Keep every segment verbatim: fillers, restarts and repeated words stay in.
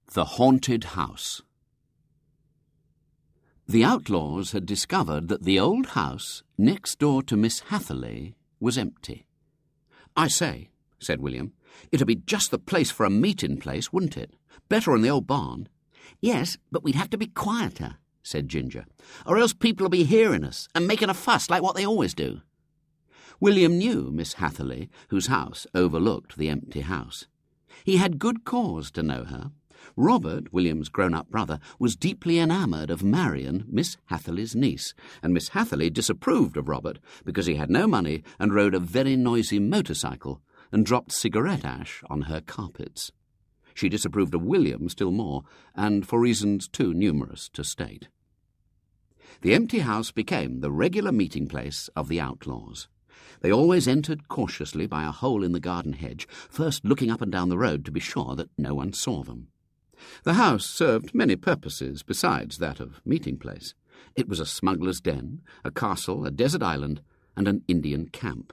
The Haunted House. The outlaws had discovered that the old house next door to Miss Hatherley was empty. "I say," said William, "it'd be just the place for a meeting place, wouldn't it? Better than the old barn." "Yes, but we'd have to be quieter," said Ginger, "or else people'll be hearing us and making a fuss like what they always do." William knew Miss Hatherley, whose house overlooked the empty house. He had good cause to know her. Robert, William's grown-up brother, was deeply enamoured of Marion, Miss Hatherley's niece, and Miss Hatherley disapproved of Robert because he had no money and rode a very noisy motorcycle and dropped cigarette ash on her carpets. She disapproved of William still more, and for reasons too numerous to state. The empty house became the regular meeting place of the outlaws. They always entered cautiously by a hole in the garden hedge, first looking up and down the road to be sure that no one saw them. The house served many purposes besides that of meeting place. It was a smuggler's den, a castle, a desert island, and an Indian camp.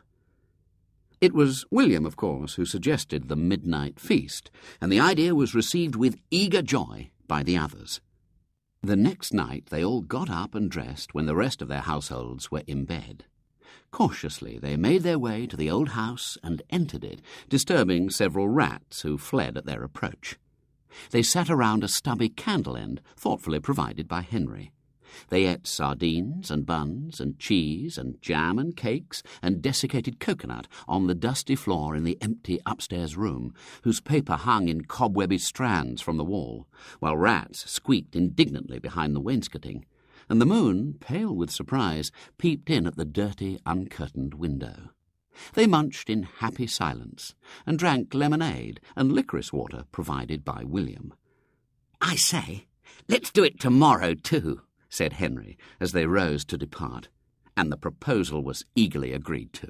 It was William, of course, who suggested the midnight feast, and the idea was received with eager joy by the others. The next night they all got up and dressed when the rest of their households were in bed. Cautiously they made their way to the old house and entered it, disturbing several rats who fled at their approach. They sat around a stubby candle end, thoughtfully provided by Henry. They ate sardines and buns and cheese and jam and cakes and desiccated coconut on the dusty floor in the empty upstairs room, whose paper hung in cobwebby strands from the wall, while rats squeaked indignantly behind the wainscoting, and the moon, pale with surprise, peeped in at the dirty, uncurtained window. They munched in happy silence and drank lemonade and licorice water provided by William. "I say, let's do it tomorrow too," said Henry as they rose to depart, and the proposal was eagerly agreed to.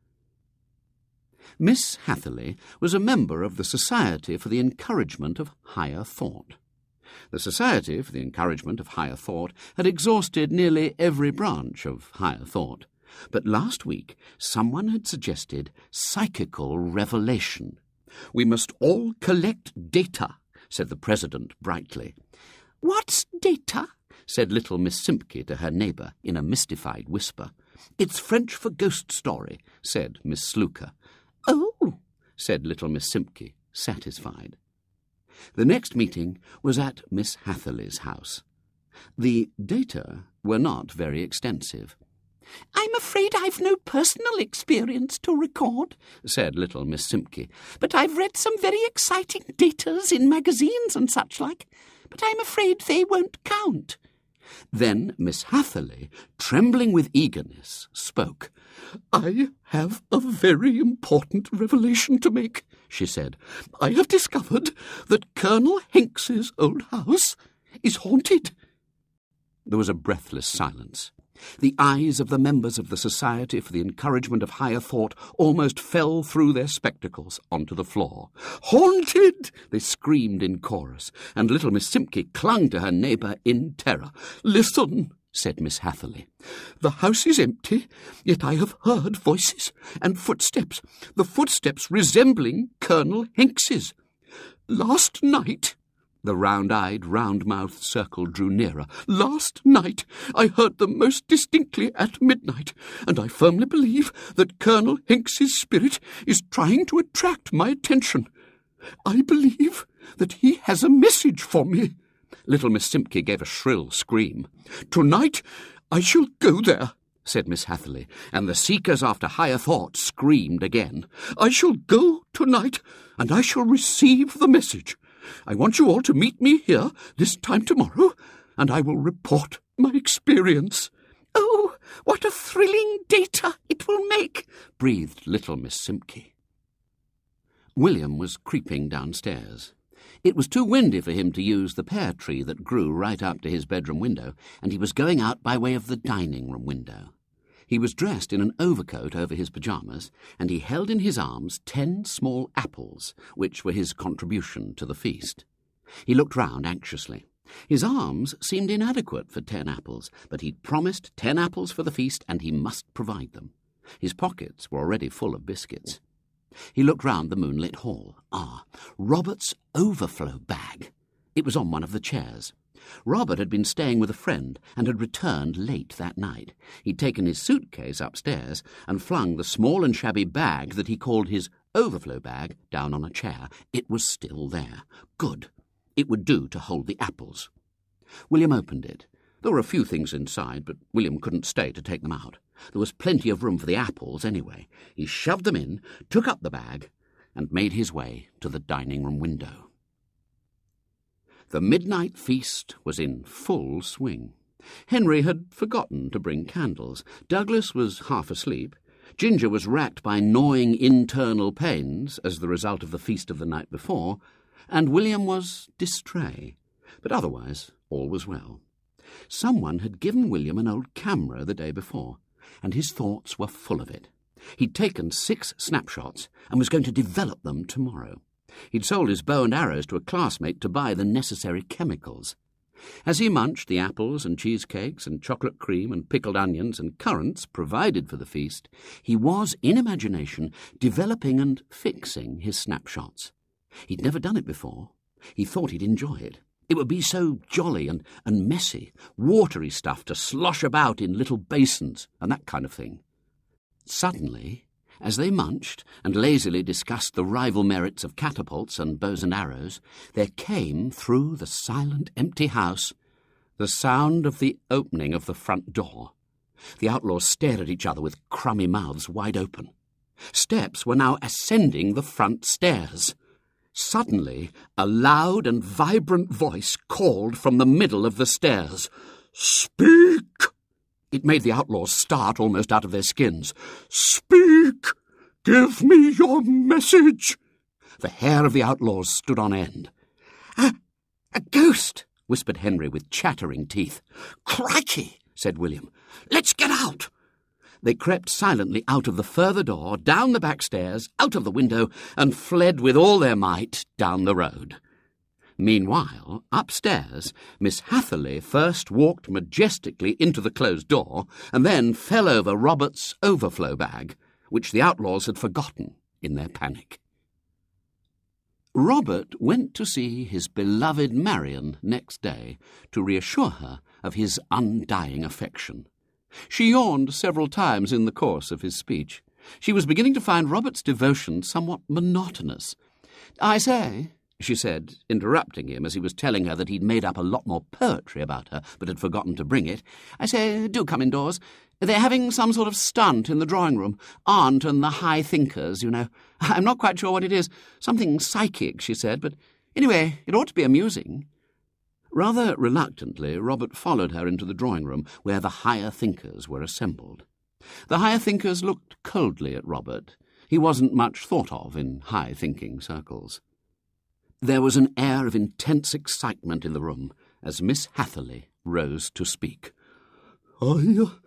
Miss Hatherley was a member of the Society for the Encouragement of Higher Thought. The Society for the Encouragement of Higher Thought had exhausted nearly every branch of higher thought, but last week someone had suggested psychical revelation. "We must all collect data," said the president brightly. "What's data?" said little Miss Simpke to her neighbour in a mystified whisper. "It's French for ghost story," said Miss Sluker. "Oh," said little Miss Simpke, satisfied. The next meeting was at Miss Hatherley's house. The data were not very extensive. "I'm afraid I've no personal experience to record," said little Miss Simpke, "but I've read some very exciting datas in magazines and such like, but I'm afraid they won't count." Then Miss Hatherley, trembling with eagerness, spoke. "I have a very important revelation to make," she said. "I have discovered that Colonel Hanks's old house is haunted." There was a breathless silence. The eyes of the members of the Society for the Encouragement of Higher Thought almost fell through their spectacles onto the floor. "Haunted!" they screamed in chorus, and little Miss Simpke clung to her neighbour in terror. "Listen," said Miss Hatherley. "The house is empty, yet I have heard voices and footsteps, the footsteps resembling Colonel Hanks's. Last night—" The round-eyed, round-mouthed circle drew nearer. "Last night I heard them most distinctly at midnight, and I firmly believe that Colonel Hanks's spirit is trying to attract my attention. I believe that he has a message for me." Little Miss Simpke gave a shrill scream. "Tonight I shall go there," said Miss Hatherley, and the seekers after higher thought screamed again. "I shall go tonight, and I shall receive the message. I want you all to meet me here this time tomorrow, and I will report my experience." "Oh, what a thrilling data it will make," breathed little Miss Simpke. William was creeping downstairs. It was too windy for him to use the pear tree that grew right up to his bedroom window, and he was going out by way of the dining-room window. He was dressed in an overcoat over his pyjamas, and he held in his arms ten small apples, which were his contribution to the feast. He looked round anxiously. His arms seemed inadequate for ten apples, but he'd promised ten apples for the feast, and he must provide them. His pockets were already full of biscuits. He looked round the moonlit hall. Ah, Robert's overflow bag. It was on one of the chairs. Robert had been staying with a friend and had returned late that night. He'd taken his suitcase upstairs and flung the small and shabby bag that he called his overflow bag down on a chair. It was still there. Good. It would do to hold the apples. William opened it. There were a few things inside, but William couldn't stay to take them out. There was plenty of room for the apples anyway. He shoved them in, took up the bag, and made his way to the dining room window. The midnight feast was in full swing. Henry had forgotten to bring candles. Douglas was half asleep. Ginger was racked by gnawing internal pains as the result of the feast of the night before, and William was distrait. But otherwise all was well. Someone had given William an old camera the day before, and his thoughts were full of it. He'd taken six snapshots and was going to develop them tomorrow. He'd sold his bow and arrows to a classmate to buy the necessary chemicals. As he munched the apples and cheesecakes and chocolate cream and pickled onions and currants provided for the feast, he was, in imagination, developing and fixing his snapshots. He'd never done it before. He thought he'd enjoy it. It would be so jolly and, and messy, watery stuff to slosh about in little basins and that kind of thing. Suddenly, as they munched and lazily discussed the rival merits of catapults and bows and arrows, there came through the silent, empty house the sound of the opening of the front door. The outlaws stared at each other with crummy mouths wide open. Steps were now ascending the front stairs. Suddenly, a loud and vibrant voice called from the middle of the stairs, "Speak!" It made the outlaws start almost out of their skins. "Speak! Give me your message!" The hair of the outlaws stood on end. "A, a ghost!" whispered Henry with chattering teeth. "Crikey!" said William. "Let's get out!" They crept silently out of the further door, down the back stairs, out of the window, and fled with all their might down the road. Meanwhile, upstairs, Miss Hatherley first walked majestically into the closed door and then fell over Robert's overflow bag, which the outlaws had forgotten in their panic. Robert went to see his beloved Marian next day to reassure her of his undying affection. She yawned several times in the course of his speech. She was beginning to find Robert's devotion somewhat monotonous. "I say," she said, interrupting him as he was telling her that he'd made up a lot more poetry about her, but had forgotten to bring it. "I say, do come indoors. They're having some sort of stunt in the drawing-room. Aunt and the high thinkers, you know. I'm not quite sure what it is. Something psychic, she said, but anyway, it ought to be amusing." Rather reluctantly, Robert followed her into the drawing-room, where the higher thinkers were assembled. The higher thinkers looked coldly at Robert. He wasn't much thought of in high-thinking circles. There was an air of intense excitement in the room as Miss Hatherley rose to speak. I, uh,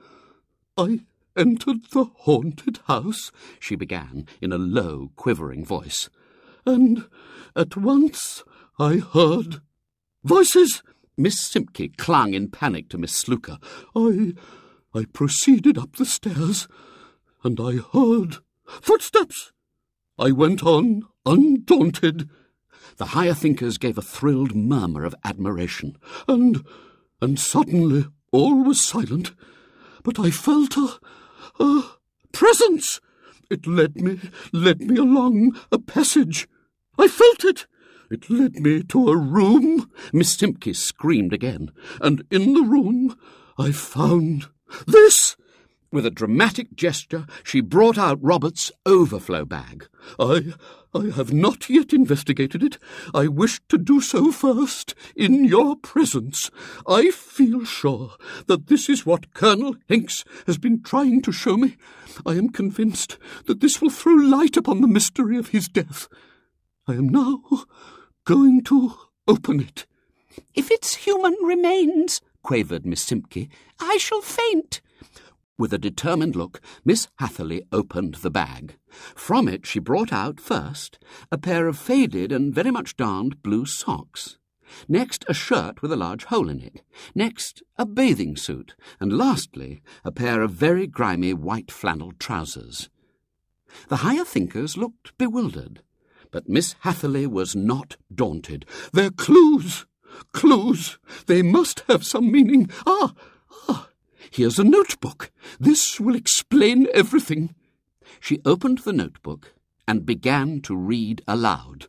I entered the haunted house," she began in a low, quivering voice, "and at once I heard voices." Miss Simpke clung in panic to Miss Sluker. I, I proceeded up the stairs, and I heard footsteps. I went on undaunted. The higher thinkers gave a thrilled murmur of admiration, and, and suddenly all was silent. But I felt a, a presence. It led me, led me along a passage. I felt it. It led me to a room. Miss Simpke screamed again, and in the room I found this. With a dramatic gesture, she brought out Robert's overflow bag. I, I have not yet investigated it. I wish to do so first, in your presence. I feel sure that this is what Colonel Hinks has been trying to show me. I am convinced that this will throw light upon the mystery of his death. I am now going to open it. "If it's human remains," quavered Miss Simpke, "I shall faint." With a determined look, Miss Hatherley opened the bag. From it she brought out, first, a pair of faded and very much darned blue socks. Next, a shirt with a large hole in it. Next, a bathing suit. And lastly, a pair of very grimy white flannel trousers. The higher thinkers looked bewildered, but Miss Hatherley was not daunted. "They're clues! clues. They must have some meaning. Ah, ah, here's a notebook. This will explain everything. She opened the notebook and began to read aloud.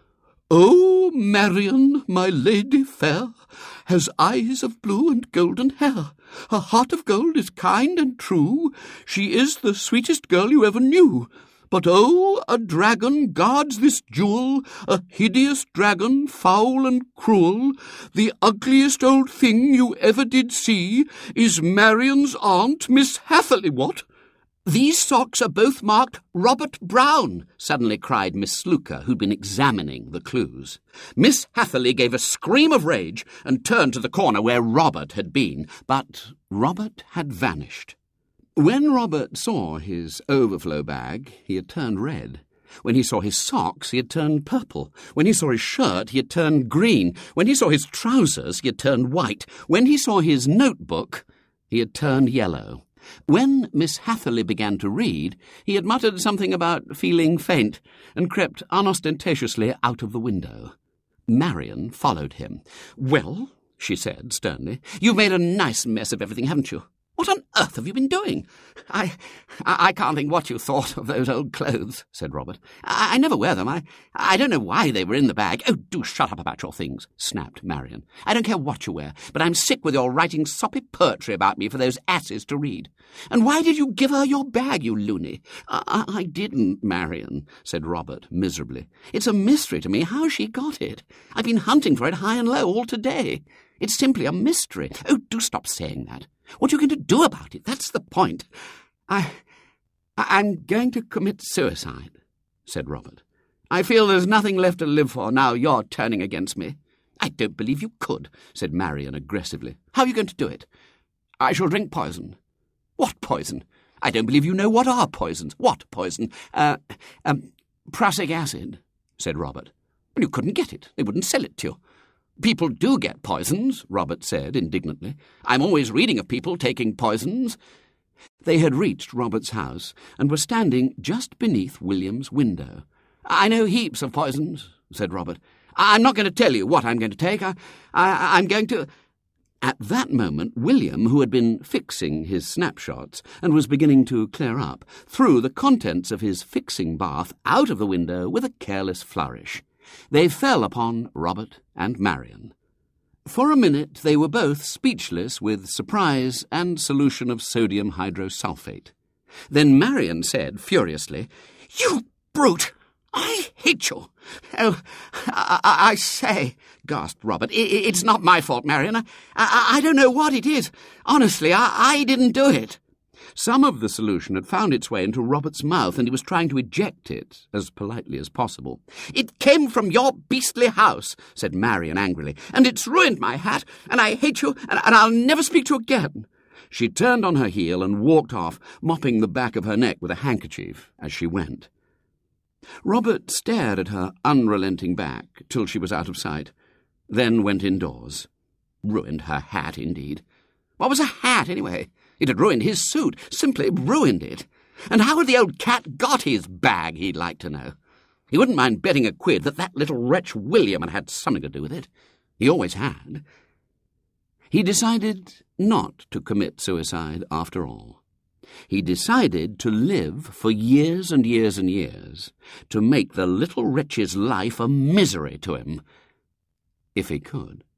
"O Marian, my lady fair, has eyes of blue and golden hair. Her heart of gold is kind and true. She is the sweetest girl you ever knew. But oh, a dragon guards this jewel, a hideous dragon, foul and cruel. The ugliest old thing you ever did see is Marian's aunt, Miss Hatherley, what?" "These socks are both marked Robert Brown," suddenly cried Miss Sluker, who'd been examining the clues. Miss Hatherley gave a scream of rage and turned to the corner where Robert had been, but Robert had vanished. When Robert saw his overflow bag, he had turned red. When he saw his socks, he had turned purple. When he saw his shirt, he had turned green. When he saw his trousers, he had turned white. When he saw his notebook, he had turned yellow. When Miss Hatherley began to read, he had muttered something about feeling faint and crept unostentatiously out of the window. Marian followed him. "Well," she said sternly, "you've made a nice mess of everything, haven't you? What on earth have you been doing?" I, I I can't think what you thought of those old clothes," said Robert. I, I never wear them. I, I don't know why they were in the bag." "Oh, do shut up about your things," snapped Marian. "I don't care what you wear, but I'm sick with your writing soppy poetry about me for those asses to read. And why did you give her your bag, you loony?" I, I didn't, Marian," said Robert miserably. "It's a mystery to me how she got it. I've been hunting for it high and low all today. It's simply a mystery." "Oh, do stop saying that. What are you going to do about it? That's the point." I, I'm going to commit suicide," said Robert. "I feel there's nothing left to live for now you're turning against me." "I don't believe you could," said Marian aggressively. "How are you going to do it?" "I shall drink poison." "What poison? I don't believe you know what are poisons." "What poison?" Uh, um, prussic acid," said Robert. "Well, you couldn't get it. They wouldn't sell it to you." "People do get poisons," Robert said indignantly. "I'm always reading of people taking poisons." They had reached Robert's house and were standing just beneath William's window. "I know heaps of poisons," said Robert. "I'm not going to tell you what I'm going to take. I, I, I'm going to—" At that moment, William, who had been fixing his snapshots and was beginning to clear up, threw the contents of his fixing bath out of the window with a careless flourish. They fell upon Robert and Marian. For a minute they were both speechless with surprise and solution of sodium hydrosulfate. Then Marian said furiously, "You brute! I hate you!" "Oh, I, I, I say," gasped Robert, I, "it's not my fault, Marian. I, I, I don't know what it is. Honestly, I, I didn't do it." Some of the solution had found its way into Robert's mouth, and he was trying to eject it as politely as possible. "It came from your beastly house," said Marian angrily, "and it's ruined my hat, and I hate you, and, and I'll never speak to you again." She turned on her heel and walked off, mopping the back of her neck with a handkerchief as she went. Robert stared at her unrelenting back till she was out of sight, then went indoors. Ruined her hat, indeed. What was a hat, anyway? It had ruined his suit, simply ruined it. And how had the old cat got his bag, he'd like to know? He wouldn't mind betting a quid that that little wretch William had had something to do with it. He always had. He decided not to commit suicide after all. He decided to live for years and years and years, to make the little wretch's life a misery to him, if he could.